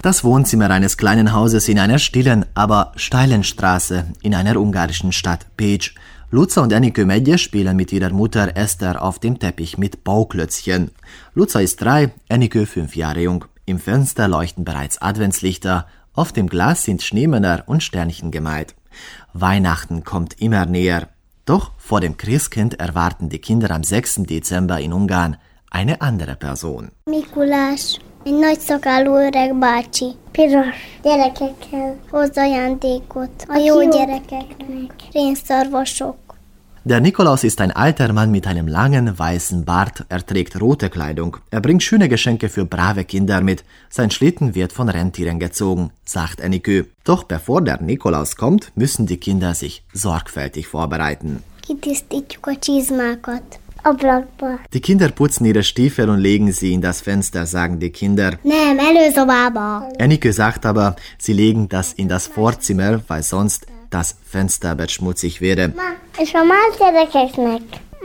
Das Wohnzimmer eines kleinen Hauses in einer stillen, aber steilen Straße in einer ungarischen Stadt Pécs. Luca und Enikő Megye spielen mit ihrer Mutter Esther auf dem Teppich mit Bauklötzchen. Luca ist 3, Enikő 5 Jahre jung. Im Fenster leuchten bereits Adventslichter, auf dem Glas sind Schneemänner und Sternchen gemalt. Weihnachten kommt immer näher. Doch vor dem Christkind erwarten die Kinder am 6. Dezember in Ungarn eine andere Person. Mikulás, egy nagy szakálú öreg bácsi. Piros. Gyerekekkel hoz ajándékot. A jó gyerekeknek. Rénszarvasok. Der Nikolaus ist ein alter Mann mit einem langen weißen Bart. Er trägt rote Kleidung. Er bringt schöne Geschenke für brave Kinder mit. Sein Schlitten wird von Rentieren gezogen, sagt Enikő. Doch bevor der Nikolaus kommt, müssen die Kinder sich sorgfältig vorbereiten. Kitisztítjuk a csizmákat. Ablakba. Die Kinder putzen ihre Stiefel und legen sie in das Fenster, sagen die Kinder. Nem, előszobába. Enikő sagt aber, sie legen das in das Vorzimmer, weil sonst das Fensterbett schmutzig wäre. És a más gyerekeknek?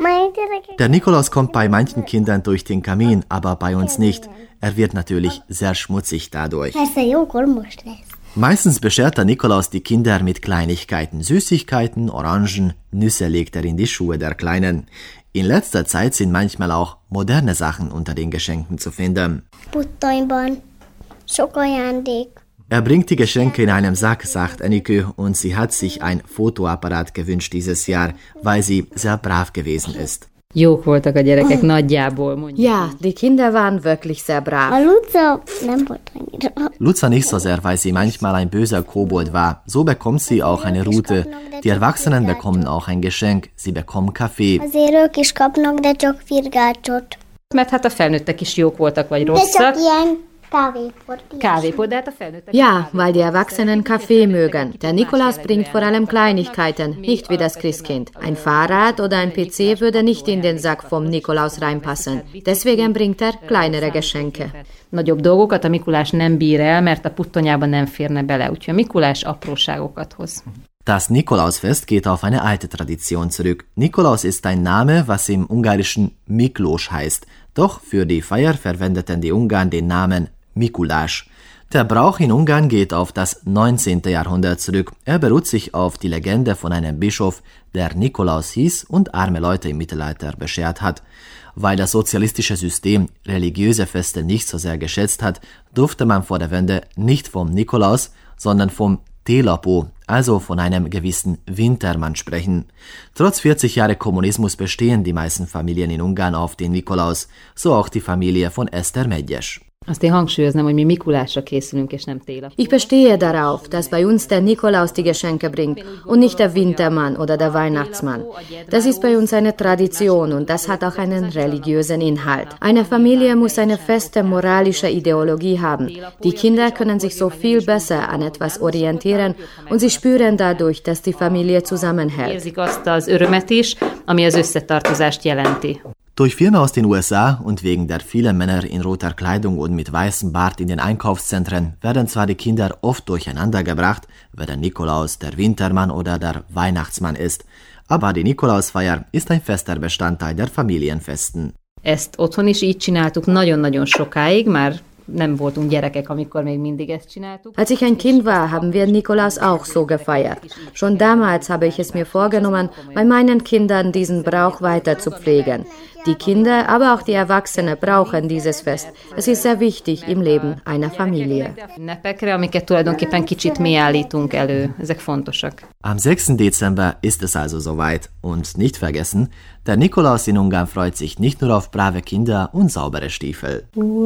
Der Nikolaus kommt bei manchen Kindern durch den Kamin, aber bei uns nicht. Er wird natürlich sehr schmutzig dadurch. Persze, jókor most lesz. Meistens beschert der Nikolaus die Kinder mit Kleinigkeiten, Süßigkeiten, Orangen, Nüsse legt er in die Schuhe der Kleinen. In letzter Zeit sind manchmal auch moderne Sachen unter den Geschenken zu finden. Puttonyban sok ajándék. Er bringt die Geschenke in einem Sack, sagt Enikő, und sie hat sich ein Fotoapparat gewünscht dieses Jahr, weil sie sehr brav gewesen ist. Jók voltak a gyerekek nagyjából. Ja, die Kinder waren wirklich sehr brav. A Luca nem volt annyira. Luca nicht so sehr, weil sie manchmal ein böser Kobold war. So bekommt sie auch eine Rute. Die Erwachsenen bekommen auch ein Geschenk. Sie bekommen Kaffee. Azért ők is kapnak, de csak firgácsot. Mert hát a felnőttek is jók voltak, vagy De rosszak. csak ilyen kávéport. Kávépot, de hát a felnőttek... Ja, weil die Erwachsenen Kaffee mögen. Der Nikolaus bringt vor allem Kleinigkeiten, nicht wie das Christkind. Ein Fahrrad oder ein PC würde nicht in den Sack vom Nikolaus reinpassen. Deswegen bringt er kleinere Geschenke. Nagyobb dolgokat a Mikulás nem bír el, mert a puttonyában nem férne bele. Úgyhogy a Mikulás apróságokat hoz. Das Nikolausfest geht auf eine alte Tradition zurück. Nikolaus ist ein Name, was im Ungarischen Miklós heißt. Doch für die Feier verwendeten die Ungarn den Namen Mikulás. Der Brauch in Ungarn geht auf das 19. Jahrhundert zurück. Er beruht sich auf die Legende von einem Bischof, der Nikolaus hieß und arme Leute im Mittelalter beschert hat. Weil das sozialistische System religiöse Feste nicht so sehr geschätzt hat, durfte man vor der Wende nicht vom Nikolaus, sondern vom Télapó, also von einem gewissen Wintermann sprechen. Trotz 40 Jahre Kommunismus bestehen die meisten Familien in Ungarn auf den Nikolaus, so auch die Familie von Eszter Megyes. Azt én hangsúlyoznám, hogy mi Mikulásra készülünk, és nem téla. Ich bestehe darauf, dass bei uns der Nikolaus die Geschenke bringt und nicht der Wintermann oder der Weihnachtsmann. Das ist bei uns eine Tradition und das hat auch einen religiösen Inhalt. Eine Familie muss eine feste moralische Ideologie haben. Die Kinder können sich so viel besser an etwas orientieren und sie spüren dadurch, dass die Familie zusammenhält. Érzik azt az örömet is, ami az összetartozást jelenti. Durch Filme aus den USA und wegen der vielen Männer in roter Kleidung und mit weißem Bart in den Einkaufszentren werden zwar die Kinder oft durcheinander gebracht, wer der Nikolaus, der Wintermann oder der Weihnachtsmann ist, aber die Nikolausfeier ist ein fester Bestandteil der Familienfesten. Ezt otthon is így csináltuk nagyon-nagyon sokáig, már nem voltunk gyerekek, amikor még mindig ezt csináltuk. Als ich ein Kind war, haben wir Nikolaus auch so gefeiert. Schon damals habe ich es mir vorgenommen, bei meinen Kindern diesen Brauch weiter zu pflegen. Die Kinder, aber auch die Erwachsenen brauchen dieses Fest. Es ist sehr wichtig im Leben einer Familie. Ünnepekre, amiket tulajdonképpen kicsit mi állítunk elő. Ezek fontosak. Am 6. Dezember ist es also soweit. Und nicht vergessen, der Nikolaus in Ungarn freut sich nicht nur auf brave Kinder und saubere Stiefel.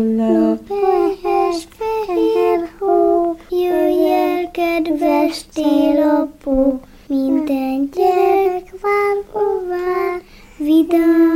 Jöjjél, kedves télapó, minden gyerek vár, hová, vidám